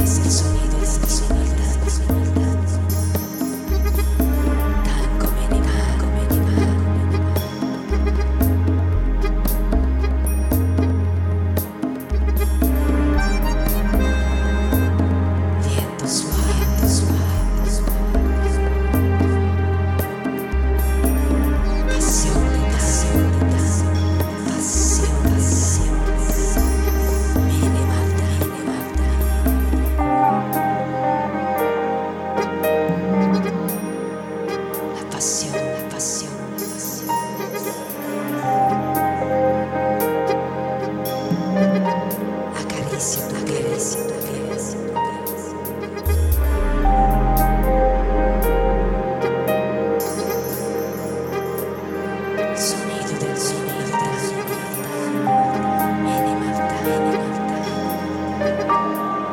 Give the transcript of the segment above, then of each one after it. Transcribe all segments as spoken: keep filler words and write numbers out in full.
Es el sonido, es el sonido, es el sonido. Tango minimal, minimal. Viento suave, suave, suave. Pasión, pasión, pasión, pasión. Minimal, minimal. La pasión, la pasión, la pasión. Acaricio, acaricio, acaricio, acaricio. Sonido del sonido del sonido. Minimal, minimal.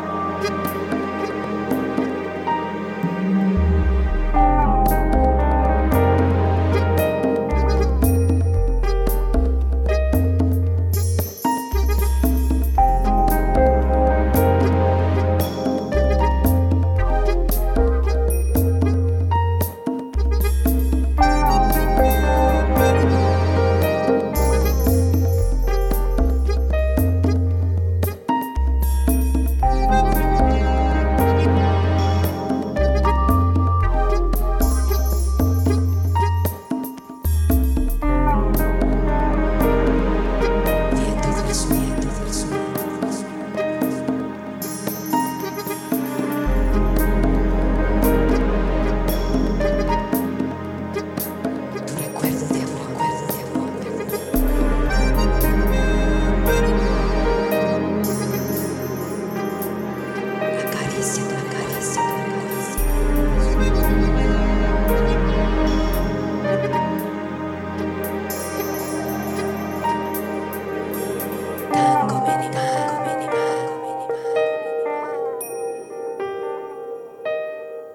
Viento del sueño, del sueño. Tu recuerdo de amor, recuerdo de amor. Acaricia tu